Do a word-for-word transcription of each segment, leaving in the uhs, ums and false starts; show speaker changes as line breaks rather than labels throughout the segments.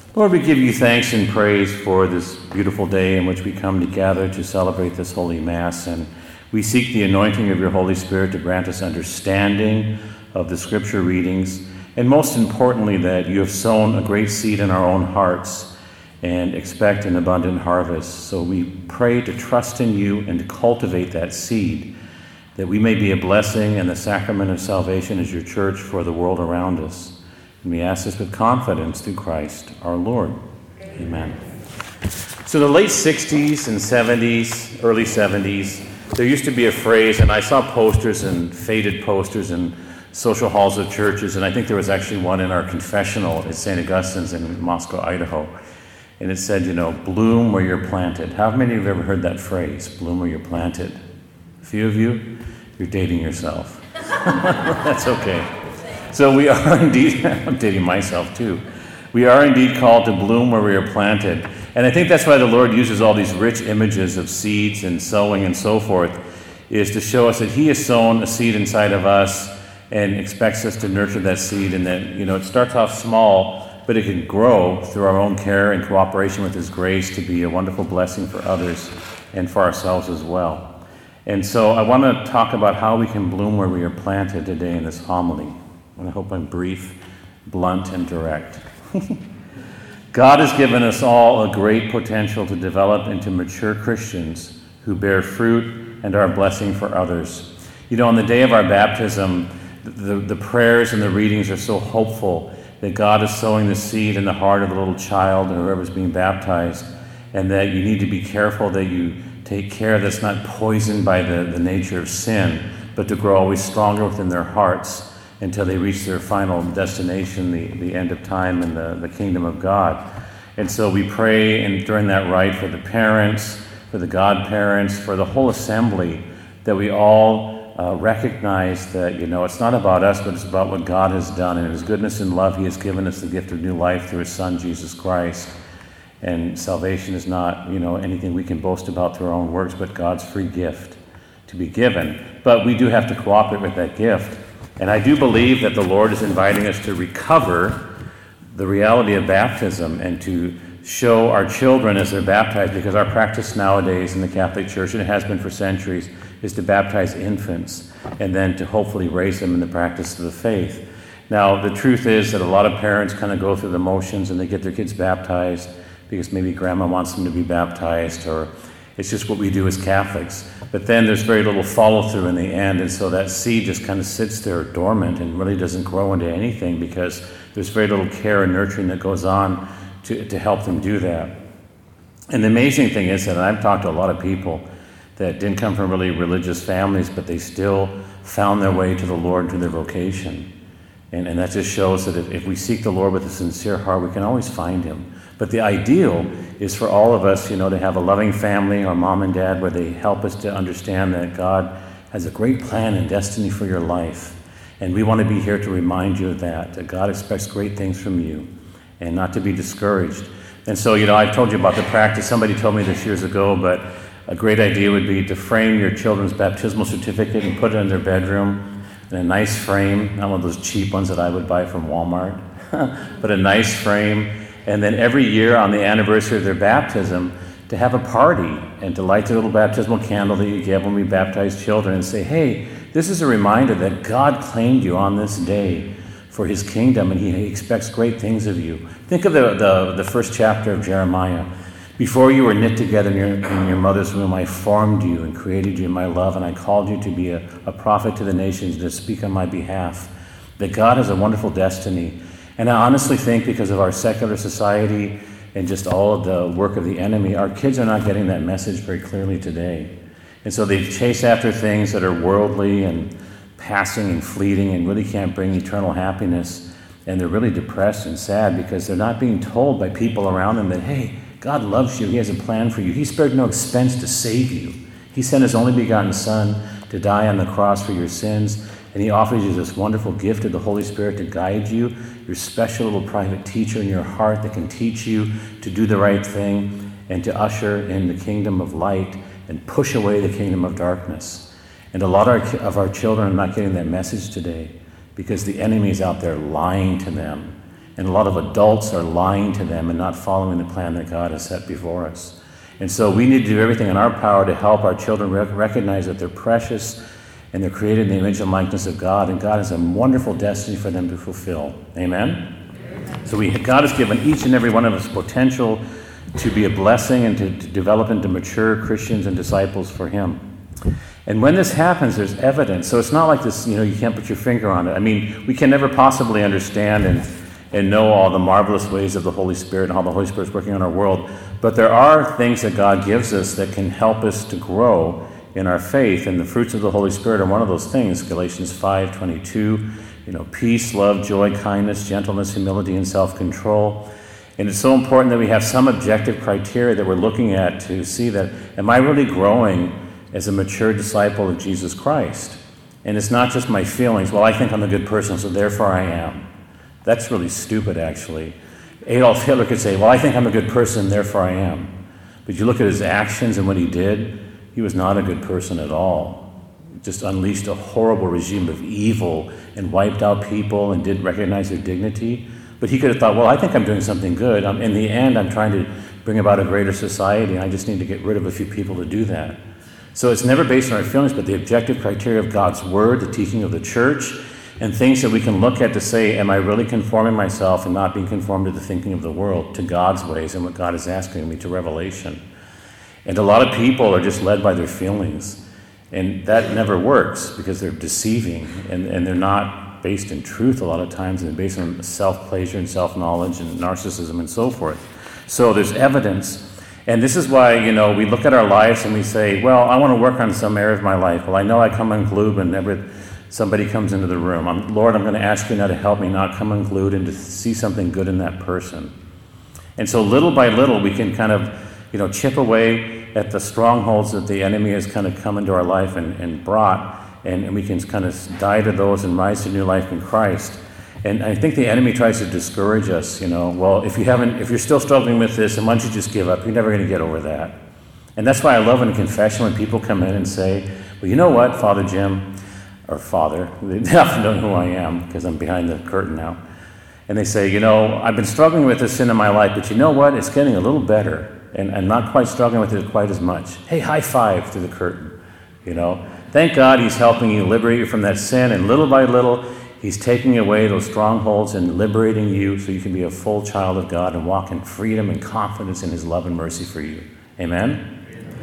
Lord, we give you thanks and praise for this beautiful day in which we come together to celebrate this Holy Mass, and we seek the anointing of your Holy Spirit to grant us understanding of the Scripture readings, and most importantly, that you have sown a great seed in our own hearts and expect an abundant harvest. So we pray to trust in you and to cultivate that seed, that we may be a blessing and the sacrament of salvation as your church for the world around us. And we ask this with confidence through Christ our Lord. Amen. So in the late sixties and seventies, early seventies, there used to be a phrase, and I saw posters and faded posters in social halls of churches, and I think there was actually one in our confessional at Saint Augustine's in Moscow, Idaho. And it said, you know, bloom where you're planted. How many of you have ever heard that phrase, bloom where you're planted? A few of you? You're dating yourself. That's okay. So we are indeed, I'm dating myself too. We are indeed called to bloom where we are planted. And I think that's why the Lord uses all these rich images of seeds and sowing and so forth, is to show us that he has sown a seed inside of us and expects us to nurture that seed, and that, you know, it starts off small, but it can grow through our own care and cooperation with his grace to be a wonderful blessing for others and for ourselves as well. And so I want to talk about how we can bloom where we are planted today in this homily. And I hope I'm brief, blunt, and direct. God has given us all a great potential to develop into mature Christians who bear fruit and are a blessing for others. You know, on the day of our baptism, the, the prayers and the readings are so hopeful that God is sowing the seed in the heart of the little child or whoever's being baptized, and that you need to be careful that you take care that's not poisoned by the, the nature of sin, but to grow always stronger within their hearts until they reach their final destination, the, the end of time and the, the kingdom of God. And so we pray and during that rite for the parents, for the godparents, for the whole assembly, that we all uh, recognize that, you know, it's not about us, but it's about what God has done. And in his goodness and love, he has given us the gift of new life through his Son, Jesus Christ. And salvation is not, you know, anything we can boast about through our own works, but God's free gift to be given. But we do have to cooperate with that gift. And I do believe that the Lord is inviting us to recover the reality of baptism and to show our children as they're baptized, because our practice nowadays in the Catholic Church, and it has been for centuries, is to baptize infants and then to hopefully raise them in the practice of the faith. Now, the truth is that a lot of parents kind of go through the motions and they get their kids baptized because maybe grandma wants them to be baptized, or it's just what we do as Catholics. But then there's very little follow-through in the end, and so that seed just kind of sits there dormant and really doesn't grow into anything because there's very little care and nurturing that goes on to, to help them do that. And the amazing thing is that I've talked to a lot of people that didn't come from really religious families, but they still found their way to the Lord and to their vocation. And, and that just shows that if, if we seek the Lord with a sincere heart, we can always find him. But the ideal is for all of us, you know, to have a loving family, our mom and dad, where they help us to understand that God has a great plan and destiny for your life. And we want to be here to remind you of that, that God expects great things from you and not to be discouraged. And so, you know, I told you about the practice. Somebody told me this years ago, but a great idea would be to frame your children's baptismal certificate and put it in their bedroom in a nice frame, not one of those cheap ones that I would buy from Walmart, but a nice frame. And then every year on the anniversary of their baptism, to have a party and to light the little baptismal candle that you get when we baptize children and say, hey, this is a reminder that God claimed you on this day for his kingdom and he expects great things of you. Think of the, the, the first chapter of Jeremiah. Before you were knit together in your, in your mother's womb, I formed you and created you in my love, and I called you to be a, a prophet to the nations, to speak on my behalf. That God has a wonderful destiny. And I honestly think because of our secular society and just all of the work of the enemy, our kids are not getting that message very clearly today. And so they chase after things that are worldly and passing and fleeting and really can't bring eternal happiness. And they're really depressed and sad because they're not being told by people around them that, hey, God loves you. He has a plan for you. He spared no expense to save you. He sent his only begotten Son to die on the cross for your sins. And he offers you this wonderful gift of the Holy Spirit to guide you, your special little private teacher in your heart that can teach you to do the right thing and to usher in the kingdom of light and push away the kingdom of darkness. And a lot of our children are not getting that message today because the enemy is out there lying to them And a lot of adults are lying to them and not following the plan that God has set before us. And so we need to do everything in our power to help our children rec- recognize that they're precious and they're created in the image and likeness of God, and God has a wonderful destiny for them to fulfill. Amen? Amen. So we, God has given each and every one of us potential to be a blessing and to, to develop into mature Christians and disciples for Him. And when this happens, there's evidence. So it's not like this, you know, you can't put your finger on it. I mean, we can never possibly understand and, and know all the marvelous ways of the Holy Spirit and how the Holy Spirit's working on our world. But there are things that God gives us that can help us to grow in our faith. And the fruits of the Holy Spirit are one of those things. Galatians five twenty-two, you know, peace, love, joy, kindness, gentleness, humility, and self-control. And it's so important that we have some objective criteria that we're looking at to see that, am I really growing as a mature disciple of Jesus Christ? And it's not just my feelings. Well, I think I'm a good person, so therefore I am. That's really stupid, actually. Adolf Hitler could say, well, I think I'm a good person, therefore I am. But you look at his actions and what he did, he was not a good person at all. Just unleashed a horrible regime of evil and wiped out people and didn't recognize their dignity. But he could have thought, well, I think I'm doing something good. I'm, in the end, I'm trying to bring about a greater society, and I just need to get rid of a few people to do that. So it's never based on our feelings, but the objective criteria of God's Word, the teaching of the church, and things that we can look at to say, am I really conforming myself and not being conformed to the thinking of the world, to God's ways and what God is asking me, to revelation. And a lot of people are just led by their feelings. And that never works because they're deceiving, and, and they're not based in truth a lot of times, and they're based on self-pleasure and self-knowledge and narcissism and so forth. So there's evidence. And this is why, you know, we look at our lives and we say, well, I want to work on some area of my life. Well, I know I come unglued whenever somebody comes into the room. I'm, Lord, I'm going to ask you now to help me not come unglued and to see something good in that person. And so little by little, we can kind of, you know, chip away at the strongholds that the enemy has kind of come into our life and, and brought, and, and we can kind of die to those and rise to new life in Christ. And I think the enemy tries to discourage us, you know, well, if you haven't, if you're still struggling with this, then why don't you just give up? You're never going to get over that. And that's why I love in confession when people come in and say, well, you know what, Father Jim, or Father, they often don't know who I am because I'm behind the curtain now. And they say, you know, I've been struggling with this sin in my life, but you know what, it's getting a little better. And I'm not quite struggling with it quite as much. Hey, high five through the curtain, you know. Thank God He's helping you, liberate you from that sin, and little by little, He's taking away those strongholds and liberating you so you can be a full child of God and walk in freedom and confidence in His love and mercy for you. Amen?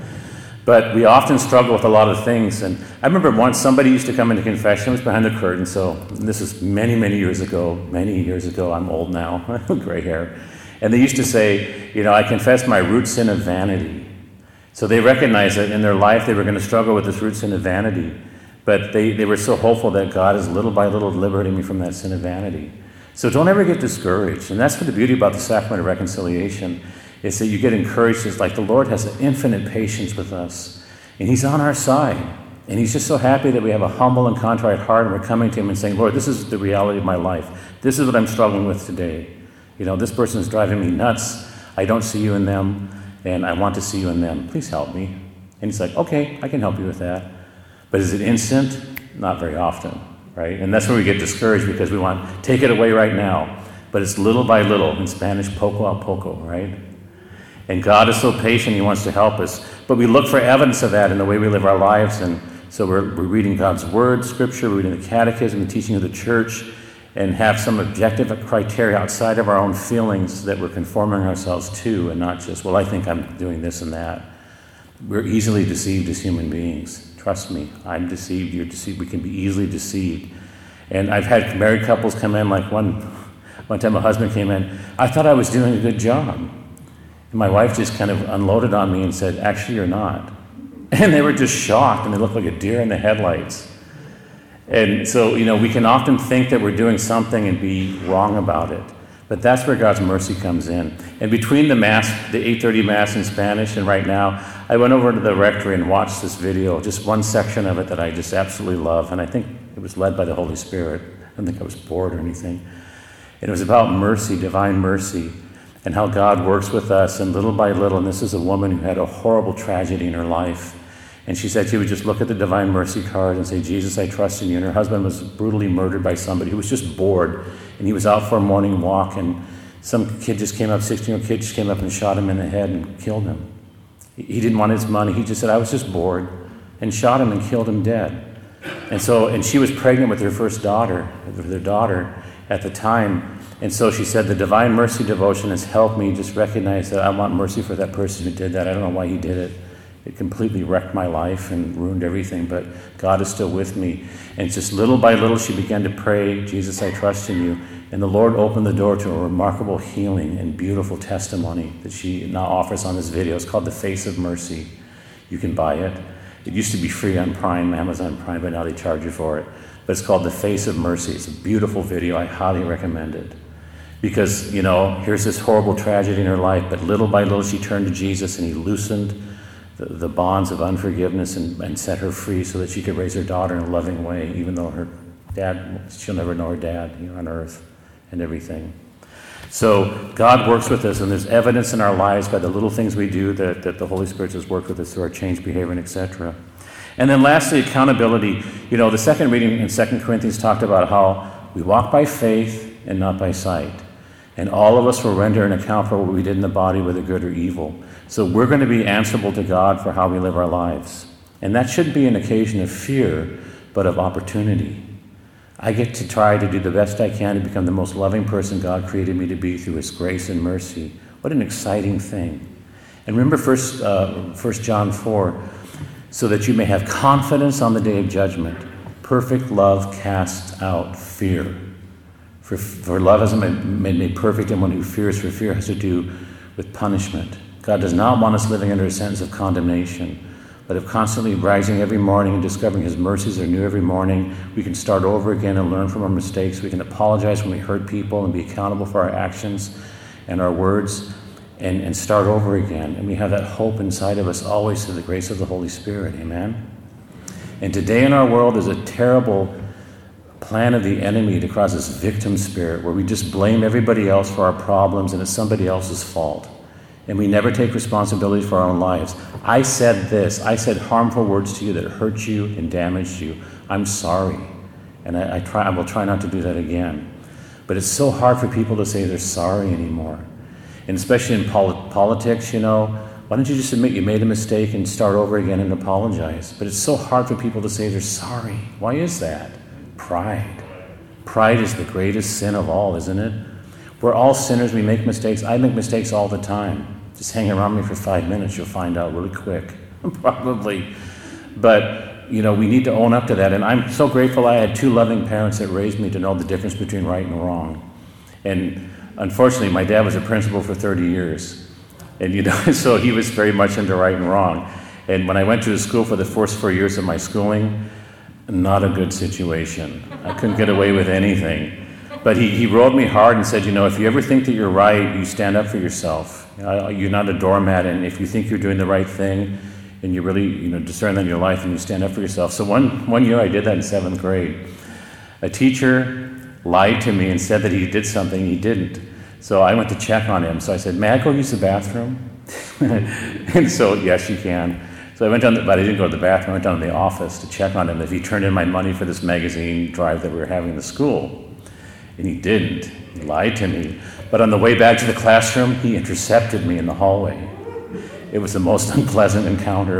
But we often struggle with a lot of things. And I remember once somebody used to come into confession. It was behind the curtain. So this is many, many years ago. Many years ago. I'm old now. Gray hair. And they used to say, you know, I confess my root sin of vanity. So they recognized that in their life they were going to struggle with this root sin of vanity. But they, they were so hopeful that God is little by little liberating me from that sin of vanity. So don't ever get discouraged. And that's what the beauty about the sacrament of reconciliation is, that you get encouraged. It's like the Lord has an infinite patience with us. And He's on our side. And He's just so happy that we have a humble and contrite heart, and we're coming to Him and saying, Lord, this is the reality of my life. This is what I'm struggling with today. You know, this person is driving me nuts. I don't see you in them, and I want to see you in them. Please help me. And He's like, okay, I can help you with that. But is it instant? Not very often, right? And that's where we get discouraged, because we want, take it away right now. But it's little by little. In Spanish, poco a poco, right? And God is so patient, He wants to help us. But we look for evidence of that in the way we live our lives. And so we're, we're reading God's Word, Scripture, we're reading the Catechism, the teaching of the Church, and have some objective criteria outside of our own feelings that we're conforming ourselves to, and not just, well, I think I'm doing this and that. We're easily deceived as human beings. Trust me, I'm deceived, you're deceived. We can be easily deceived. And I've had married couples come in, like one, one time a husband came in, I thought I was doing a good job. And my wife just kind of unloaded on me and said, actually, you're not. And they were just shocked, and they looked like a deer in the headlights. And so, you know, we can often think that we're doing something and be wrong about it. But that's where God's mercy comes in. And between the Mass, the eight thirty Mass in Spanish, and right now, I went over to the rectory and watched this video, just one section of it that I just absolutely love. And I think it was led by the Holy Spirit. I don't think I was bored or anything. And it was about mercy, divine mercy, and how God works with us, and little by little. And this is a woman who had a horrible tragedy in her life. And she said she would just look at the Divine Mercy card and say, Jesus, I trust in you. And her husband was brutally murdered by somebody who was just bored and he was out for a morning walk, and some kid just came up, sixteen-year-old kid just came up and shot him in the head and killed him. He didn't want his money. He just said, I was just bored, and shot him and killed him dead. And so, and she was pregnant with her first daughter, with their daughter at the time. And so she said, the Divine Mercy Devotion has helped me just recognize that I want mercy for that person who did that. I don't know why he did it. It completely wrecked my life and ruined everything, but God is still with me. And just little by little, she began to pray, Jesus, I trust in you. And the Lord opened the door to a remarkable healing and beautiful testimony that she now offers on this video. It's called The Face of Mercy. You can buy it. It used to be free on Prime, Amazon Prime, but now they charge you for it. But it's called The Face of Mercy. It's a beautiful video. I highly recommend it. Because, you know, here's this horrible tragedy in her life, but little by little she turned to Jesus, and he loosened the, the bonds of unforgiveness and, and set her free so that she could raise her daughter in a loving way, even though her dad, she'll never know her dad, you know, on earth and everything. So God works with us, and there's evidence in our lives by the little things we do that, that the Holy Spirit has worked with us through our changed behavior and et cetera. And then lastly, accountability. You know, the second reading in Second Corinthians talked about how we walk by faith and not by sight. And all of us will render an account for what we did in the body, whether good or evil. So we're going to be answerable to God for how we live our lives. And that shouldn't be an occasion of fear, but of opportunity. I get to try to do the best I can to become the most loving person God created me to be through his grace and mercy. What an exciting thing. And remember First, uh, First John four, so that you may have confidence on the day of judgment. Perfect love casts out fear. For, for love hasn't been made, made perfect in one who fears, for fear has to do with punishment. God does not want us living under a sentence of condemnation, but of constantly rising every morning and discovering his mercies are new every morning. We can start over again and learn from our mistakes. We can apologize when we hurt people and be accountable for our actions and our words and, and start over again. And we have that hope inside of us always through the grace of the Holy Spirit. Amen? And today in our world is a terrible plan of the enemy to cause this victim spirit where we just blame everybody else for our problems and it's somebody else's fault. And we never take responsibility for our own lives. I said this. I said harmful words to you that hurt you and damaged you. I'm sorry. And I, I, try, I will try not to do that again. But it's so hard for people to say they're sorry anymore. And especially in pol- politics, you know, why don't you just admit you made a mistake and start over again and apologize? But it's so hard for people to say they're sorry. Why is that? Pride. Pride is the greatest sin of all, isn't it? We're all sinners. We make mistakes. I make mistakes all the time. Just hang around me for five minutes. You'll find out really quick, probably. But, you know, we need to own up to that. And I'm so grateful I had two loving parents that raised me to know the difference between right and wrong. And unfortunately, my dad was a principal for thirty years. And, you know, so he was very much into right and wrong. And when I went to his school for the first four years of my schooling, not a good situation. I couldn't get away with anything. But he, he rode me hard and said, you know, if you ever think that you're right, you stand up for yourself. You know, you're not a doormat, and if you think you're doing the right thing and you really, you know, discern that in your life and you stand up for yourself. So one, one year I did that in seventh grade. A teacher lied to me and said that he did something he didn't. So I went to check on him. So I said, may I go use the bathroom? And so, yes, you can. So I went down, the, but I didn't go to the bathroom. I went down to the office to check on him if he turned in my money for this magazine drive that we were having in the school. And he didn't. He lied to me. But on the way back to the classroom, he intercepted me in the hallway. It was the most unpleasant encounter.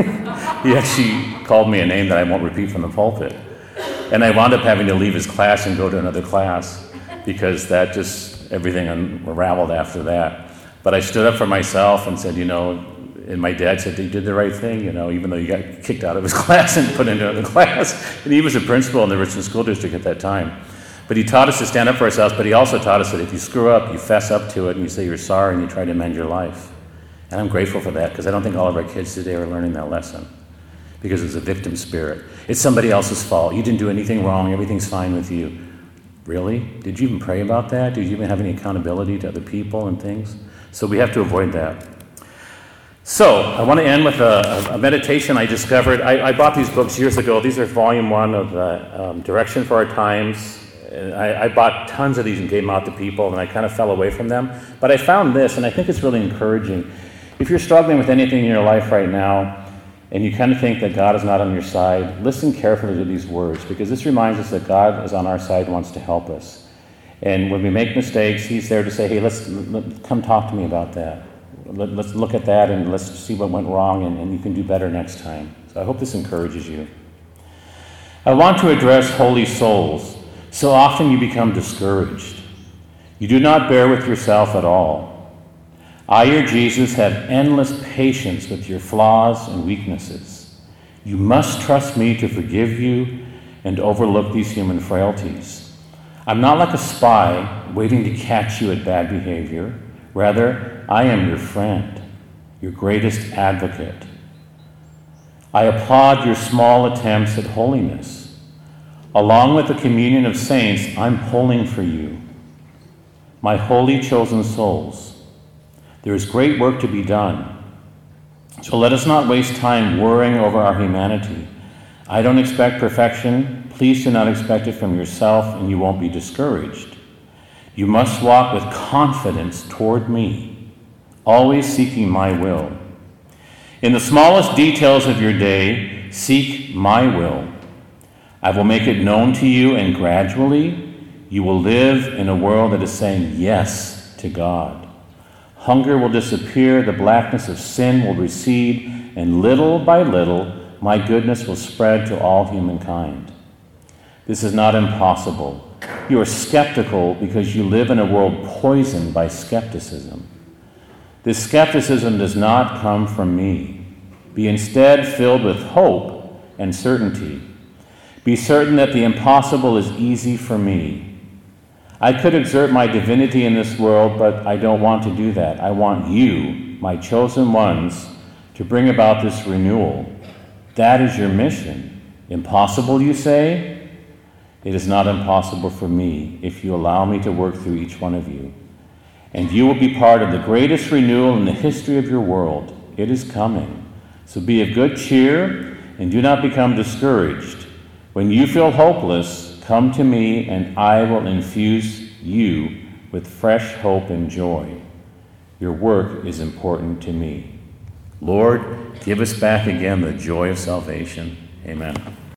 He actually called me a name that I won't repeat from the pulpit. And I wound up having to leave his class and go to another class because that just, everything unraveled after that. But I stood up for myself and said, you know, and my dad said, you did the right thing, you know, even though you got kicked out of his class and put into another class. And he was a principal in the Richmond School District at that time. But he taught us to stand up for ourselves, but he also taught us that if you screw up, you fess up to it and you say you're sorry and you try to amend your life. And I'm grateful for that because I don't think all of our kids today are learning that lesson because it's a victim spirit. It's somebody else's fault. You didn't do anything wrong. Everything's fine with you. Really? Did you even pray about that? Did you even have any accountability to other people and things? So we have to avoid that. So I want to end with a, a meditation I discovered. I, I bought these books years ago. These are volume one of the um, Direction for Our Times. I, I bought tons of these and gave them out to people, and I kind of fell away from them. But I found this, and I think it's really encouraging. If you're struggling with anything in your life right now, and you kind of think that God is not on your side, listen carefully to these words, because this reminds us that God is on our side and wants to help us. And when we make mistakes, he's there to say, hey, let's let, come talk to me about that. Let, let's look at that and let's see what went wrong, and, and you can do better next time. So I hope this encourages you. I want to address holy souls. So often you become discouraged. You do not bear with yourself at all. I, your Jesus, have endless patience with your flaws and weaknesses. You must trust me to forgive you and overlook these human frailties. I'm not like a spy waiting to catch you at bad behavior. Rather, I am your friend, your greatest advocate. I applaud your small attempts at holiness. Along with the communion of saints, I'm pulling for you, my holy chosen souls. There is great work to be done. So let us not waste time worrying over our humanity. I don't expect perfection. Please do not expect it from yourself, and you won't be discouraged. You must walk with confidence toward me, always seeking my will. In the smallest details of your day, seek my will. I will make it known to you, and gradually you will live in a world that is saying yes to God. Hunger will disappear, the blackness of sin will recede, and little by little, my goodness will spread to all humankind. This is not impossible. You are skeptical because you live in a world poisoned by skepticism. This skepticism does not come from me. Be instead filled with hope and certainty. Be certain that the impossible is easy for me. I could exert my divinity in this world, but I don't want to do that. I want you, my chosen ones, to bring about this renewal. That is your mission. Impossible, you say? It is not impossible for me if you allow me to work through each one of you. And you will be part of the greatest renewal in the history of your world. It is coming. So be of good cheer and do not become discouraged. When you feel hopeless, come to me and I will infuse you with fresh hope and joy. Your work is important to me. Lord, give us back again the joy of salvation. Amen.